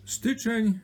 Styczeń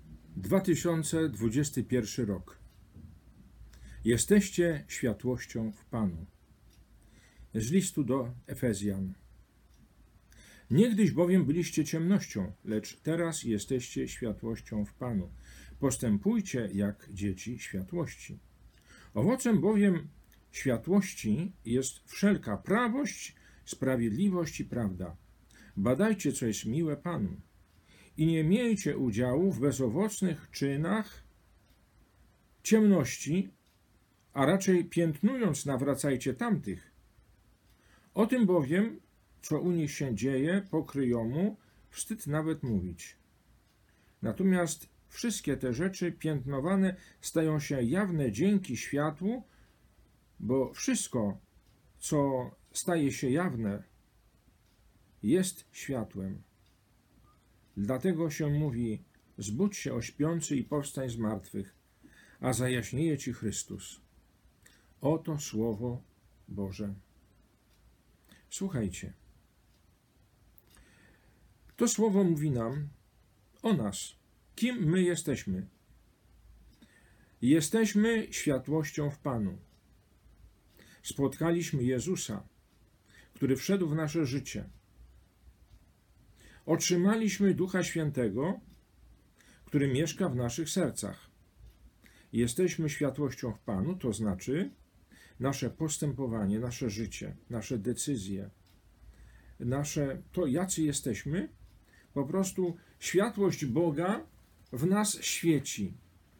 2021 rok. Jesteście światłością w Panu. Z listu do Efezjan. Niegdyś bowiem byliście ciemnością, lecz teraz jesteście światłością w Panu. Postępujcie jak dzieci światłości. Owocem bowiem światłości jest wszelka prawość, sprawiedliwość i prawda. Badajcie, co jest miłe Panu. I nie miejcie udziału w bezowocnych czynach ciemności, a raczej piętnując nawracajcie tamtych. O tym bowiem, co u nich się dzieje, pokryjomu, wstyd nawet mówić. Natomiast wszystkie te rzeczy piętnowane stają się jawne dzięki światłu, bo wszystko, co staje się jawne, jest światłem. Dlatego się mówi: zbudź się, o śpiący, i powstań z martwych, a zajaśnieje ci Chrystus. Oto Słowo Boże. Słuchajcie. To Słowo mówi nam o nas. Kim my jesteśmy? Jesteśmy światłością w Panu. Spotkaliśmy Jezusa, który wszedł w nasze życie. Otrzymaliśmy Ducha Świętego, który mieszka w naszych sercach. Jesteśmy światłością w Panu, to znaczy nasze postępowanie, nasze życie, nasze decyzje, to jacy jesteśmy, po prostu światłość Boga w nas świeci.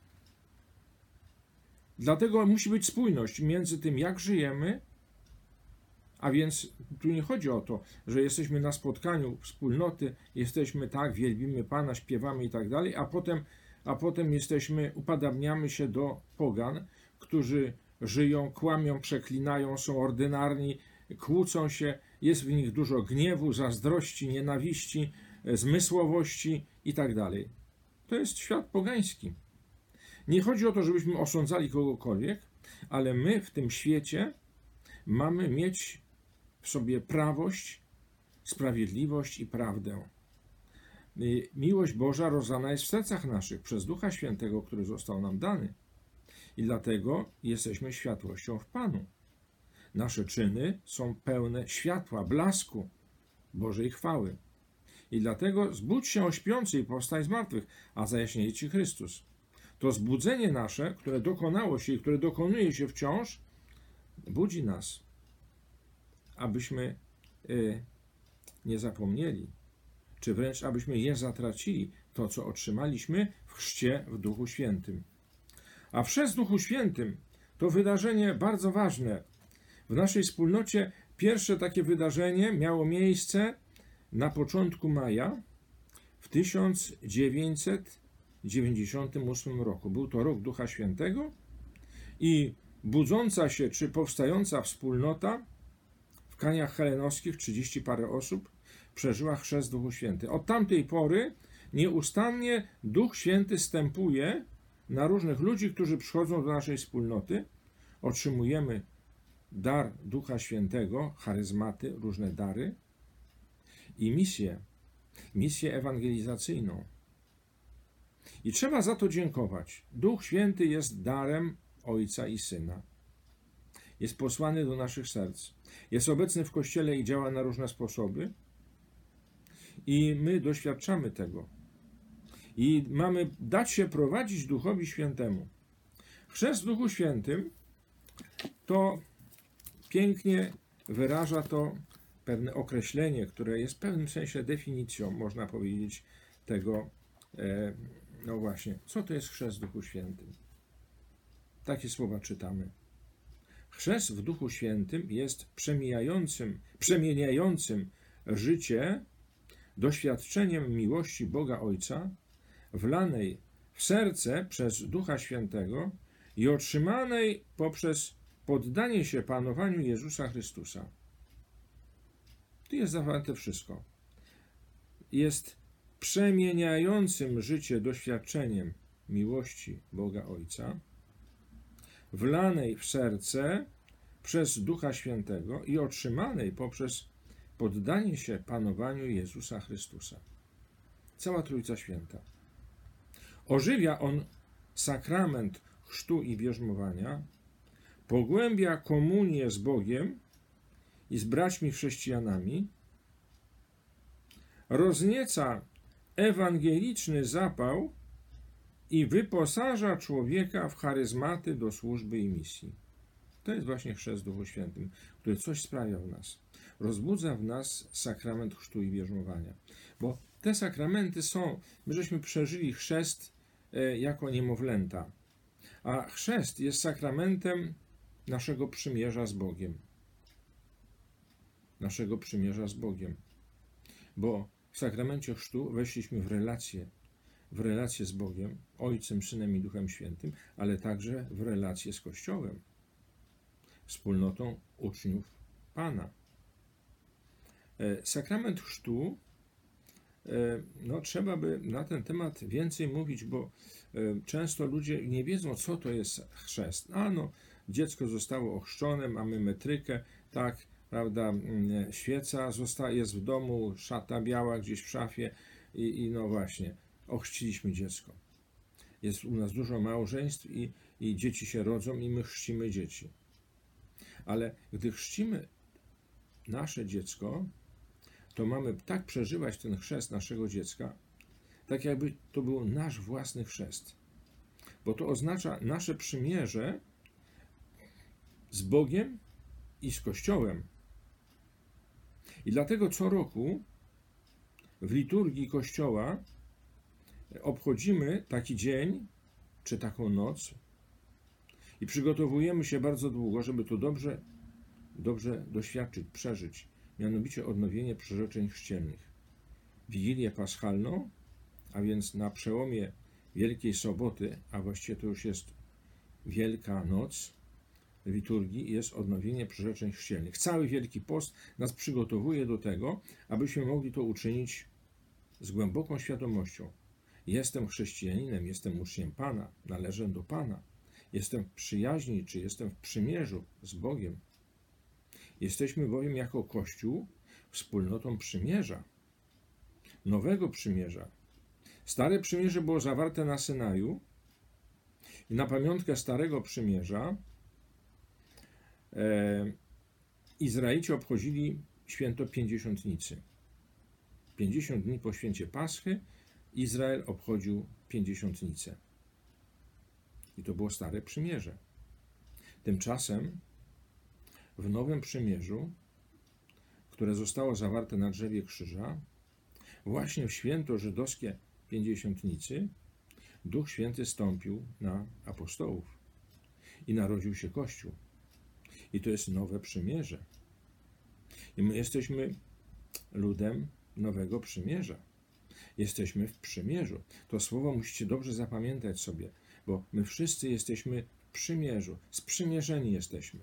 Dlatego musi być spójność między tym, jak żyjemy, a więc tu nie chodzi o to, że jesteśmy na spotkaniu wspólnoty, jesteśmy tak, wielbimy Pana, śpiewamy i tak dalej, a potem upadabniamy się do pogan, którzy żyją, kłamią, przeklinają, są ordynarni, kłócą się, jest w nich dużo gniewu, zazdrości, nienawiści, zmysłowości i tak dalej. To jest świat pogański. Nie chodzi o to, żebyśmy osądzali kogokolwiek, ale my w tym świecie mamy mieć w sobie prawość, sprawiedliwość i prawdę. Miłość Boża rozdana jest w sercach naszych przez Ducha Świętego, który został nam dany. I dlatego jesteśmy światłością w Panu. Nasze czyny są pełne światła, blasku Bożej chwały. I dlatego zbudź się, o śpiący, i powstań z martwych, a zajaśnieje ci Chrystus. To zbudzenie nasze, które dokonało się i które dokonuje się wciąż, budzi nas, abyśmy nie zapomnieli, czy wręcz abyśmy nie zatracili to, co otrzymaliśmy w chrzcie w Duchu Świętym. A chrzest w Duchu Świętym to wydarzenie bardzo ważne. W naszej wspólnocie pierwsze takie wydarzenie miało miejsce na początku maja w 1998 roku. Był to rok Ducha Świętego i budząca się czy powstająca wspólnota w Kaniach Helenowskich, 30 parę osób, przeżyła chrzest w Duchu Świętym. Od tamtej pory nieustannie Duch Święty stępuje na różnych ludzi, którzy przychodzą do naszej wspólnoty. Otrzymujemy dar Ducha Świętego, charyzmaty, różne dary i misję ewangelizacyjną. I trzeba za to dziękować. Duch Święty jest darem Ojca i Syna. Jest posłany do naszych serc. Jest obecny w Kościele i działa na różne sposoby. I my doświadczamy tego. I mamy dać się prowadzić Duchowi Świętemu. Chrzest w Duchu Świętym to pięknie wyraża to pewne określenie, które jest w pewnym sensie definicją, można powiedzieć, tego, no właśnie, co to jest chrzest w Duchu Świętym. Takie słowa czytamy. Chrzest w Duchu Świętym jest przemieniającym życie doświadczeniem miłości Boga Ojca, wlanej w serce przez Ducha Świętego i otrzymanej poprzez poddanie się panowaniu Jezusa Chrystusa. Tu jest zawarte wszystko. Jest przemieniającym życie doświadczeniem miłości Boga Ojca, wlanej w serce przez Ducha Świętego i otrzymanej poprzez poddanie się panowaniu Jezusa Chrystusa. cała Trójca Święta. Ożywia on sakrament chrztu i bierzmowania, pogłębia komunię z Bogiem i z braćmi chrześcijanami, roznieca ewangeliczny zapał i wyposaża człowieka w charyzmaty do służby i misji. To jest właśnie chrzest w Duchu Świętym, który coś sprawia w nas. Rozbudza w nas sakrament chrztu i bierzmowania. Bo te sakramenty są, my żeśmy przeżyli chrzest jako niemowlęta, a chrzest jest sakramentem naszego przymierza z Bogiem. Naszego przymierza z Bogiem. Bo w sakramencie chrztu weszliśmy w relację z Bogiem, Ojcem, Synem i Duchem Świętym, ale także w relację z Kościołem, wspólnotą uczniów Pana. Sakrament chrztu, trzeba by na ten temat więcej mówić, bo często ludzie nie wiedzą, co to jest chrzest. Dziecko zostało ochrzczone, mamy metrykę, tak, prawda, świeca jest w domu, szata biała gdzieś w szafie i no właśnie, ochrzciliśmy dziecko. Jest u nas dużo małżeństw i dzieci się rodzą i my chrzcimy dzieci. Ale gdy chrzcimy nasze dziecko, to mamy tak przeżywać ten chrzest naszego dziecka, tak jakby to był nasz własny chrzest. Bo to oznacza nasze przymierze z Bogiem i z Kościołem. I dlatego co roku w liturgii Kościoła obchodzimy taki dzień, czy taką noc i przygotowujemy się bardzo długo, żeby to dobrze doświadczyć, przeżyć. Mianowicie odnowienie przyrzeczeń chrzcielnych. Wigilię Paschalną, a więc na przełomie Wielkiej Soboty, a właściwie to już jest Wielka Noc liturgii, jest odnowienie przyrzeczeń chrzcielnych. Cały Wielki Post nas przygotowuje do tego, abyśmy mogli to uczynić z głęboką świadomością. Jestem chrześcijaninem, jestem uczniem Pana, należę do Pana. Jestem w przyjaźni, czy jestem w przymierzu z Bogiem. Jesteśmy bowiem jako Kościół wspólnotą przymierza, nowego przymierza. Stare przymierze było zawarte na Synaju i na pamiątkę Starego Przymierza Izraelici obchodzili święto Pięćdziesiątnicy. 50 dni po święcie Paschy Izrael obchodził Pięćdziesiątnicę. I to było Stare Przymierze. Tymczasem w Nowym Przymierzu, które zostało zawarte na drzewie krzyża, właśnie w święto żydowskie Pięćdziesiątnicy, Duch Święty stąpił na apostołów i narodził się Kościół. I to jest nowe przymierze. I my jesteśmy ludem nowego przymierza. Jesteśmy w przymierzu. To słowo musicie dobrze zapamiętać sobie, bo my wszyscy jesteśmy w przymierzu. Sprzymierzeni jesteśmy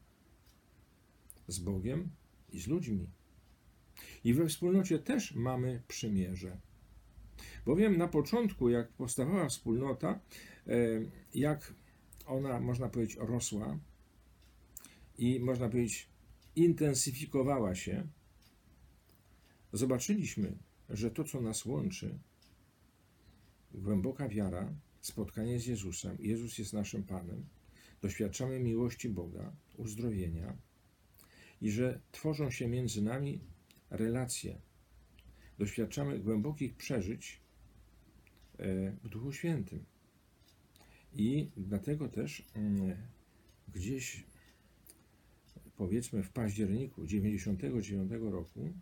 z Bogiem i z ludźmi. I we wspólnocie też mamy przymierze. Bowiem na początku, jak powstawała wspólnota, jak ona, można powiedzieć, rosła i, można powiedzieć, intensyfikowała się, zobaczyliśmy, że to, co nas łączy, głęboka wiara, spotkanie z Jezusem, Jezus jest naszym Panem, doświadczamy miłości Boga, uzdrowienia i że tworzą się między nami relacje. Doświadczamy głębokich przeżyć w Duchu Świętym. I dlatego też gdzieś, powiedzmy w październiku 1999 roku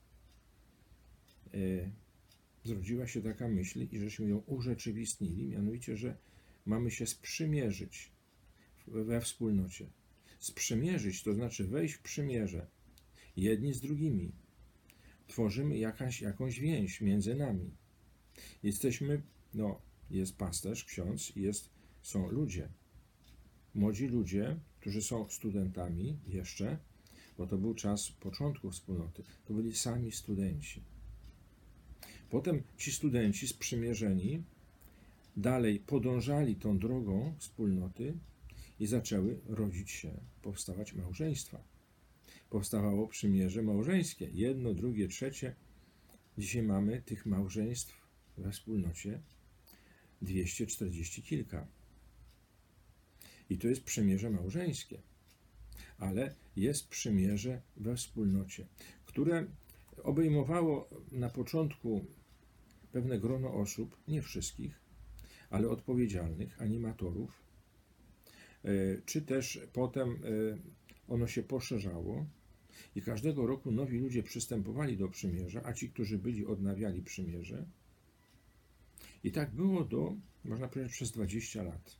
zrodziła się taka myśl i żeśmy ją urzeczywistnili, mianowicie, że mamy się sprzymierzyć we wspólnocie. Sprzymierzyć to znaczy wejść w przymierze jedni z drugimi. Tworzymy jakąś więź między nami. Jesteśmy, jest pasterz, ksiądz, są ludzie. Młodzi ludzie, którzy są studentami jeszcze, bo to był czas początku wspólnoty, to byli sami studenci. Potem ci studenci sprzymierzeni dalej podążali tą drogą wspólnoty i zaczęły rodzić się, powstawać małżeństwa. Powstawało przymierze małżeńskie, jedno, drugie, trzecie. Dzisiaj mamy tych małżeństw we wspólnocie 240 kilka. I to jest przymierze małżeńskie. Ale jest przymierze we wspólnocie, które obejmowało na początku pewne grono osób, nie wszystkich, ale odpowiedzialnych, animatorów, czy też potem ono się poszerzało i każdego roku nowi ludzie przystępowali do przymierza, a ci, którzy byli, odnawiali przymierze. I tak było można powiedzieć, przez 20 lat.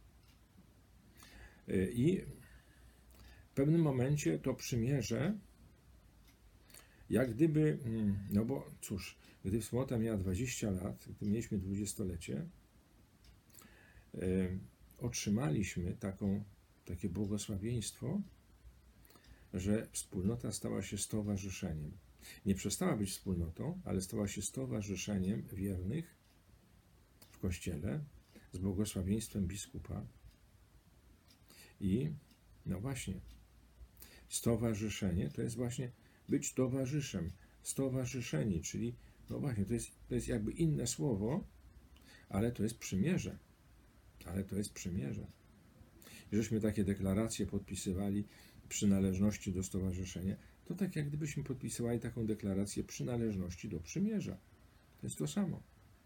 I w pewnym momencie to przymierze, jak gdyby, no bo cóż, gdy wspólnota miała 20 lat, gdy mieliśmy 20-lecie, otrzymaliśmy takie błogosławieństwo, że wspólnota stała się stowarzyszeniem. Nie przestała być wspólnotą, ale stała się stowarzyszeniem wiernych w Kościele z błogosławieństwem biskupa. I no właśnie, stowarzyszenie to jest właśnie być towarzyszem, stowarzyszeni, czyli no właśnie, to jest jakby inne słowo, ale to jest przymierze. Ale to jest przymierze. I żeśmy takie deklaracje podpisywali przynależności do stowarzyszenia, to tak jak gdybyśmy podpisywali taką deklarację przynależności do przymierza. To jest to samo.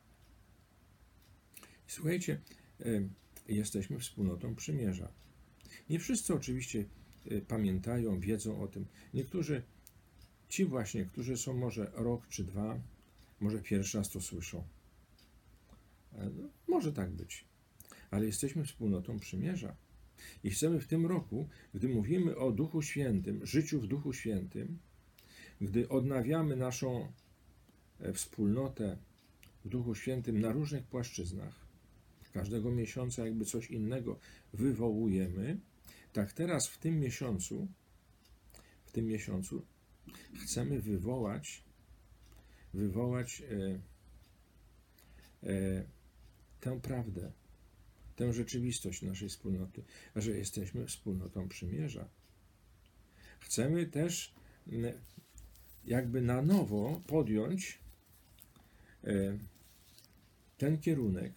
I słuchajcie, jesteśmy wspólnotą przymierza. Nie wszyscy oczywiście pamiętają, wiedzą o tym. Niektórzy, ci właśnie, którzy są może rok czy dwa, może pierwszy raz to słyszą. No, może tak być. Ale jesteśmy wspólnotą przymierza. I chcemy w tym roku, gdy mówimy o Duchu Świętym, życiu w Duchu Świętym, gdy odnawiamy naszą wspólnotę w Duchu Świętym na różnych płaszczyznach, każdego miesiąca jakby coś innego wywołujemy, tak teraz w tym miesiącu chcemy wywołać tę prawdę, tę rzeczywistość naszej wspólnoty, że jesteśmy wspólnotą przymierza. Chcemy też jakby na nowo podjąć ten kierunek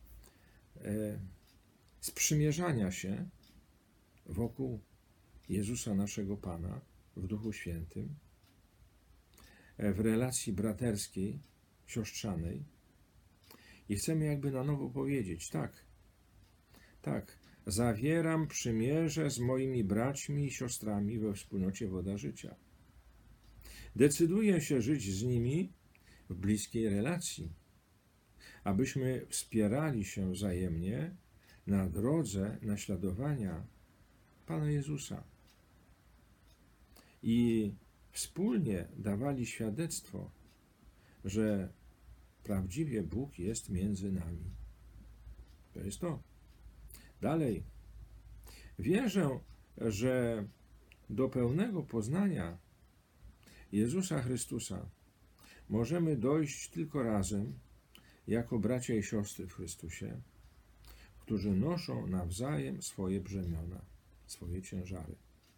sprzymierzania się wokół Jezusa naszego Pana w Duchu Świętym, w relacji braterskiej, siostrzanej. I chcemy jakby na nowo powiedzieć, tak, zawieram przymierze z moimi braćmi i siostrami we wspólnocie Woda Życia. Decyduję się żyć z nimi w bliskiej relacji, abyśmy wspierali się wzajemnie na drodze naśladowania Pana Jezusa i wspólnie dawali świadectwo, że prawdziwie Bóg jest między nami. To jest to. Dalej. Wierzę, że do pełnego poznania Jezusa Chrystusa możemy dojść tylko razem, jako bracia i siostry w Chrystusie, którzy noszą nawzajem swoje brzemiona, swoje ciężary.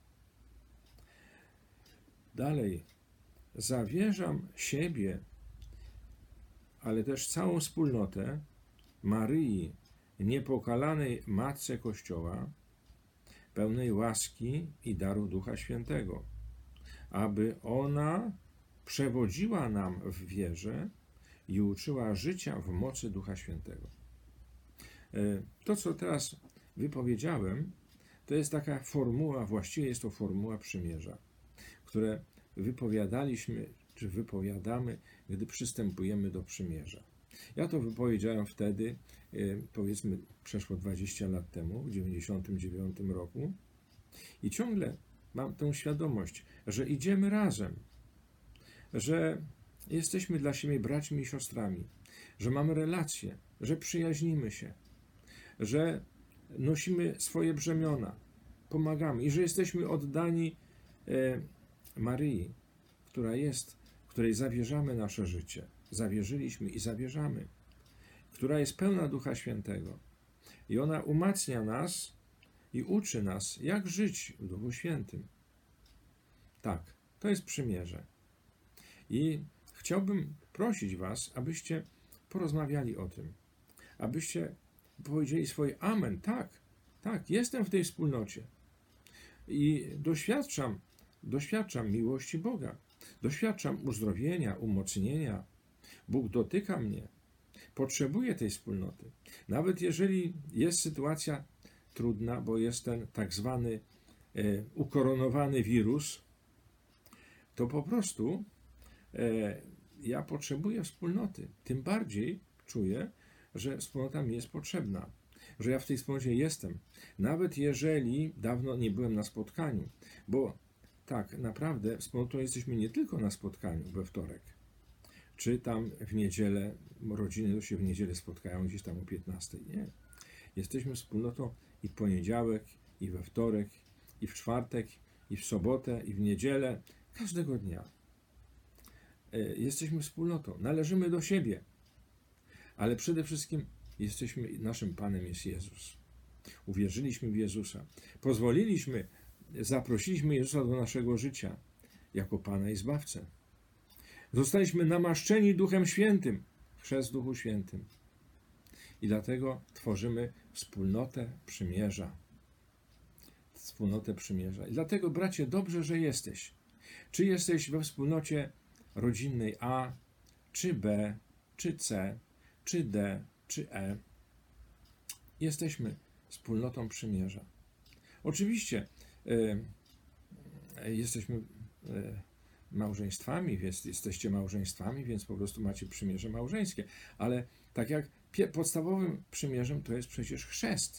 Dalej. Zawierzam siebie, ale też całą wspólnotę Maryi, niepokalanej Matce Kościoła, pełnej łaski i daru Ducha Świętego, aby ona przewodziła nam w wierze i uczyła życia w mocy Ducha Świętego. To, co teraz wypowiedziałem, to jest taka formuła, właściwie jest to formuła przymierza, które wypowiadaliśmy, czy wypowiadamy, gdy przystępujemy do przymierza. Ja to wypowiedziałem wtedy, powiedzmy, przeszło 20 lat temu, w 1999 roku i ciągle mam tę świadomość, że idziemy razem, że jesteśmy dla siebie braćmi i siostrami, że mamy relacje, że przyjaźnimy się, że nosimy swoje brzemiona, pomagamy i że jesteśmy oddani Maryi, której zawierzamy nasze życie. Zawierzyliśmy i zawierzamy, która jest pełna Ducha Świętego. I ona umacnia nas i uczy nas, jak żyć w Duchu Świętym. Tak, to jest przymierze. I chciałbym prosić was, abyście porozmawiali o tym, abyście powiedzieli swoje amen, tak, jestem w tej wspólnocie i doświadczam miłości Boga, doświadczam uzdrowienia, umocnienia. Bóg dotyka mnie, potrzebuję tej wspólnoty. Nawet jeżeli jest sytuacja trudna, bo jest ten tak zwany ukoronowany wirus, to po prostu ja potrzebuję wspólnoty. Tym bardziej czuję, że wspólnota mi jest potrzebna, że ja w tej wspólnocie jestem. Nawet jeżeli dawno nie byłem na spotkaniu, bo tak naprawdę wspólnotą jesteśmy nie tylko na spotkaniu we wtorek, czy tam w niedzielę, rodziny to się w niedzielę spotkają gdzieś tam o 15. Nie. Jesteśmy wspólnotą i w poniedziałek, i we wtorek, i w czwartek, i w sobotę, i w niedzielę, każdego dnia. Jesteśmy wspólnotą, należymy do siebie, ale przede wszystkim naszym Panem jest Jezus. Uwierzyliśmy w Jezusa, zaprosiliśmy Jezusa do naszego życia jako Pana i Zbawcę. Zostaliśmy namaszczeni Duchem Świętym, chrzest w Duchu Świętym. I dlatego tworzymy wspólnotę przymierza. Wspólnotę przymierza. I dlatego, bracie, dobrze, że jesteś. Czy jesteś we wspólnocie rodzinnej A, czy B, czy C, czy D, czy E. Jesteśmy wspólnotą przymierza. Oczywiście jesteśmy małżeństwami, więc jesteście małżeństwami, więc po prostu macie przymierze małżeńskie. Ale tak jak podstawowym przymierzem to jest przecież chrzest.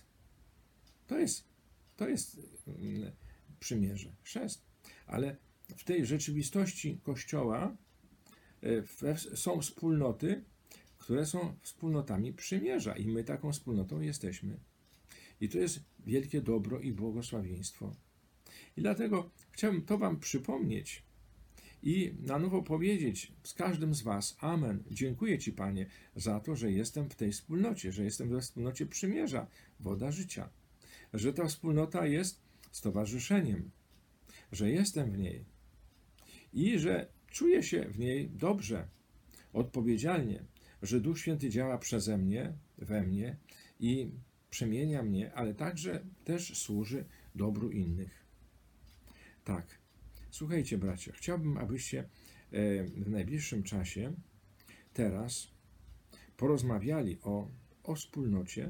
To jest przymierze, chrzest. Ale w tej rzeczywistości Kościoła są wspólnoty, które są wspólnotami przymierza i my taką wspólnotą jesteśmy. I to jest wielkie dobro i błogosławieństwo. I dlatego chciałbym to wam przypomnieć i na nowo powiedzieć z każdym z was: amen. Dziękuję Ci, Panie, za to, że jestem w tej wspólnocie, że jestem we wspólnocie przymierza, woda życia. Że ta wspólnota jest stowarzyszeniem, że jestem w niej i że czuję się w niej dobrze, odpowiedzialnie, że Duch Święty działa przeze mnie, we mnie i przemienia mnie, ale także też służy dobru innych. Tak. Słuchajcie, bracia, chciałbym, abyście w najbliższym czasie teraz porozmawiali o wspólnocie,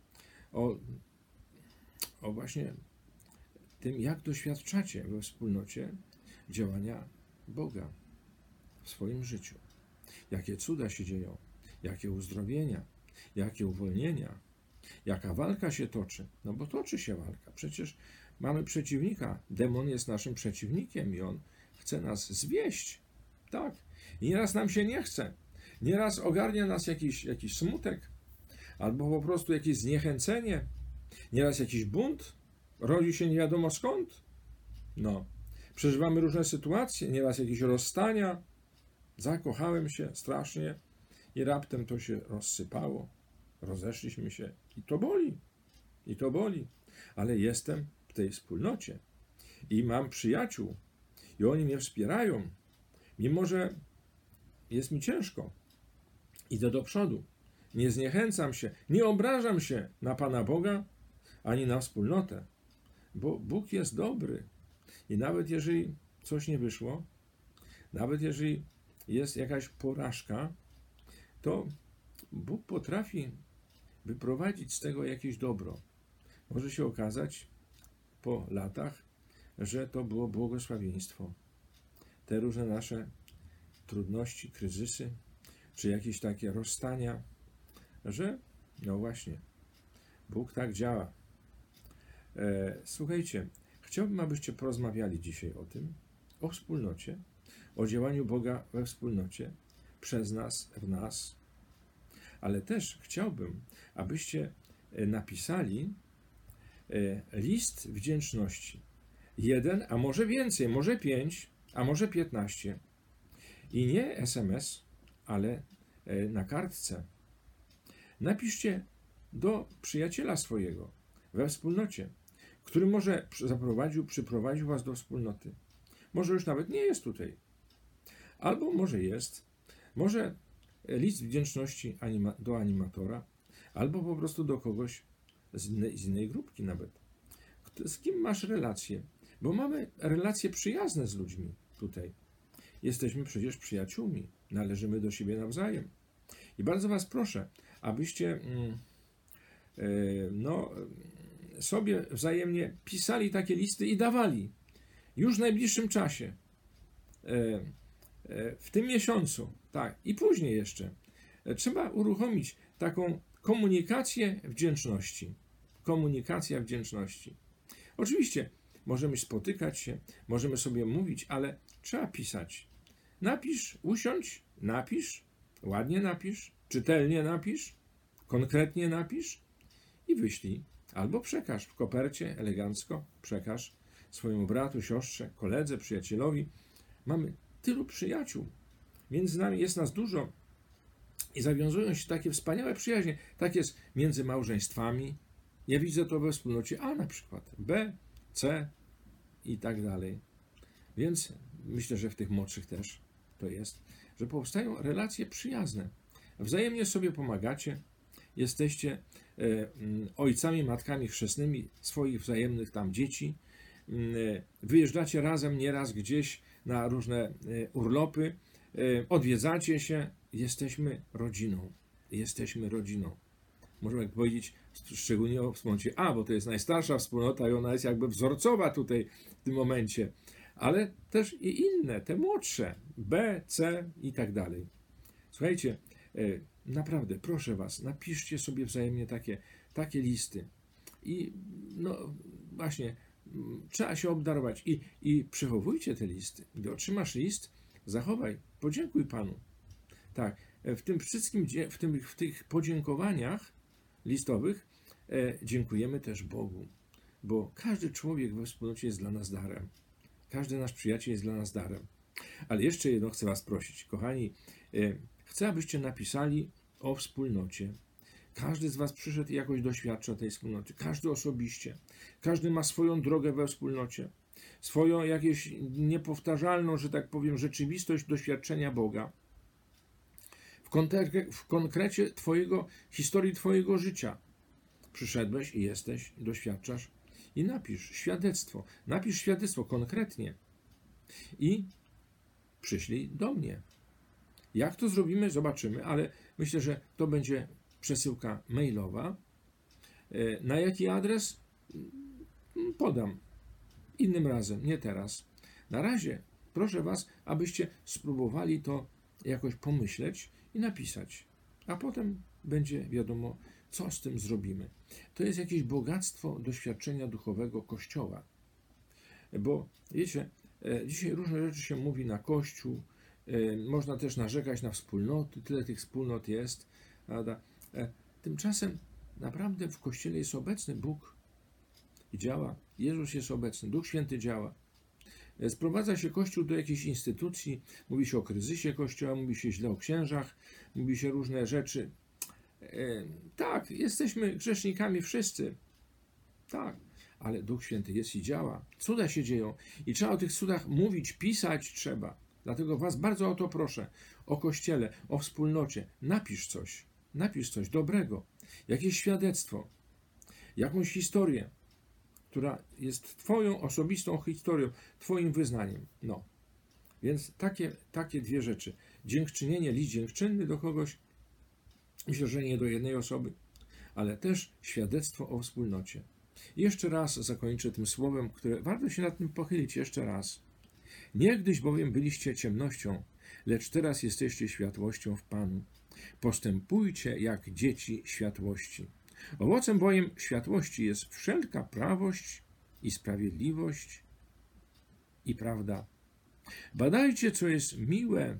o właśnie tym, jak doświadczacie we wspólnocie działania Boga w swoim życiu. Jakie cuda się dzieją, jakie uzdrowienia, jakie uwolnienia, jaka walka się toczy. No bo toczy się walka. Przecież mamy przeciwnika. Demon jest naszym przeciwnikiem i on chce nas zwieść. Tak. I nieraz nam się nie chce. Nieraz ogarnia nas jakiś smutek, albo po prostu jakieś zniechęcenie. Nieraz jakiś bunt. Rodzi się nie wiadomo skąd. No. Przeżywamy różne sytuacje. Nieraz jakieś rozstania. Zakochałem się strasznie i raptem to się rozsypało. Rozeszliśmy się i to boli. I to boli. Ale jestem w tej wspólnocie i mam przyjaciół i oni mnie wspierają, mimo że jest mi ciężko. Idę do przodu. Nie zniechęcam się, nie obrażam się na Pana Boga ani na wspólnotę, bo Bóg jest dobry i nawet jeżeli coś nie wyszło, nawet jeżeli jest jakaś porażka, to Bóg potrafi wyprowadzić z tego jakieś dobro. Może się okazać po latach, że to było błogosławieństwo. Te różne nasze trudności, kryzysy, czy jakieś takie rozstania, że no właśnie, Bóg tak działa. Słuchajcie, chciałbym, abyście porozmawiali dzisiaj o tym, o wspólnocie, o działaniu Boga we wspólnocie, przez nas, w nas, ale też chciałbym, abyście napisali list wdzięczności. 1, a może więcej, może 5, a może 15. I nie SMS, ale na kartce. Napiszcie do przyjaciela swojego we wspólnocie, który może przyprowadził was do wspólnoty. Może już nawet nie jest tutaj. Albo może jest. Może list wdzięczności do animatora, albo po prostu do kogoś z innej grupki nawet. Z kim masz relacje? Bo mamy relacje przyjazne z ludźmi tutaj. Jesteśmy przecież przyjaciółmi, należymy do siebie nawzajem. I bardzo was proszę, abyście sobie wzajemnie pisali takie listy i dawali już w najbliższym czasie, w tym miesiącu, tak, i później jeszcze. Trzeba uruchomić taką komunikację wdzięczności. Komunikacja wdzięczności. Oczywiście możemy spotykać się, możemy sobie mówić, ale trzeba pisać. Napisz, usiądź, napisz, ładnie napisz, czytelnie napisz, konkretnie napisz i wyślij. Albo przekaż w kopercie, elegancko przekaż swojemu bratu, siostrze, koledze, przyjacielowi. Mamy tylu przyjaciół, między nami jest nas dużo i zawiązują się takie wspaniałe przyjaźnie. Tak jest między małżeństwami. Ja widzę to we wspólnocie A na przykład, B, C i tak dalej. Więc myślę, że w tych młodszych też to jest, że powstają relacje przyjazne. Wzajemnie sobie pomagacie, jesteście ojcami, matkami chrzestnymi swoich wzajemnych tam dzieci, wyjeżdżacie razem nieraz gdzieś na różne urlopy, odwiedzacie się, jesteśmy rodziną. Jesteśmy rodziną. Możemy powiedzieć szczególnie o wspólnocie A, bo to jest najstarsza wspólnota i ona jest jakby wzorcowa tutaj w tym momencie, ale też i inne, te młodsze, B, C i tak dalej. Słuchajcie, naprawdę proszę was, napiszcie sobie wzajemnie takie listy i no właśnie trzeba się obdarować i przechowujcie te listy. Gdy otrzymasz list, zachowaj, podziękuj Panu. Tak, w tym wszystkim, w tych podziękowaniach listowych dziękujemy też Bogu, bo każdy człowiek we wspólnocie jest dla nas darem. Każdy nasz przyjaciel jest dla nas darem. Ale jeszcze jedno chcę was prosić, kochani, chcę, abyście napisali o wspólnocie. Każdy z was przyszedł i jakoś doświadcza tej wspólnoty. Każdy osobiście. Każdy ma swoją drogę we wspólnocie. Swoją jakąś niepowtarzalną, że tak powiem, rzeczywistość doświadczenia Boga. W konkrecie historii twojego życia. Przyszedłeś i jesteś, i doświadczasz. I napisz świadectwo. Napisz świadectwo konkretnie. I przyślij do mnie. Jak to zrobimy, zobaczymy, ale myślę, że to będzie przesyłka mailowa. Na jaki adres? Podam. Innym razem, nie teraz. Na razie proszę was, abyście spróbowali to jakoś pomyśleć i napisać. A potem będzie wiadomo, co z tym zrobimy. To jest jakieś bogactwo doświadczenia duchowego Kościoła. Bo wiecie, dzisiaj różne rzeczy się mówi na Kościół, można też narzekać na wspólnoty, tyle tych wspólnot jest, prawda? Tymczasem naprawdę w Kościele jest obecny Bóg i działa. Jezus jest obecny, Duch Święty działa. Sprowadza się Kościół do jakiejś instytucji, mówi się o kryzysie Kościoła, mówi się źle o księżach, mówi się różne rzeczy. Tak, jesteśmy grzesznikami wszyscy. Tak, ale Duch Święty jest i działa. Cuda się dzieją i trzeba o tych cudach mówić, pisać trzeba. Dlatego was bardzo o to proszę, o Kościele, o wspólnocie. Napisz coś dobrego, jakieś świadectwo, jakąś historię, która jest twoją osobistą historią, twoim wyznaniem. No, więc takie dwie rzeczy. Dziękczynienie, list dziękczynny do kogoś, myślę, że nie do jednej osoby, ale też świadectwo o wspólnocie. I jeszcze raz zakończę tym słowem, które warto się nad tym pochylić jeszcze raz. Niegdyś bowiem byliście ciemnością, lecz teraz jesteście światłością w Panu. Postępujcie jak dzieci światłości. Owocem bowiem światłości jest wszelka prawość i sprawiedliwość i prawda. Badajcie, co jest miłe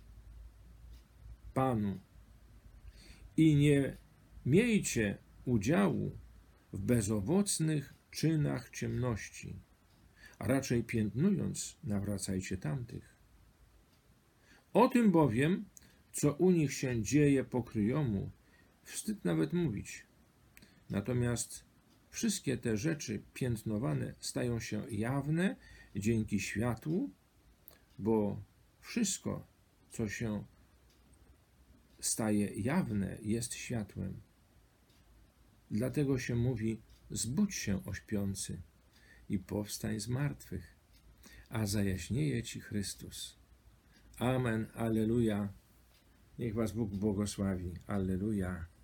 Panu i nie miejcie udziału w bezowocnych czynach ciemności, a raczej piętnując nawracajcie tamtych. O tym bowiem, co u nich się dzieje pokryjomu, wstyd nawet mówić. Natomiast wszystkie te rzeczy piętnowane stają się jawne dzięki światłu, bo wszystko, co się staje jawne, jest światłem. Dlatego się mówi: zbudź się, o śpiący, i powstań z martwych, a zajaśnieje ci Chrystus. Amen, alleluja. Niech was Bóg błogosławi. Alleluja.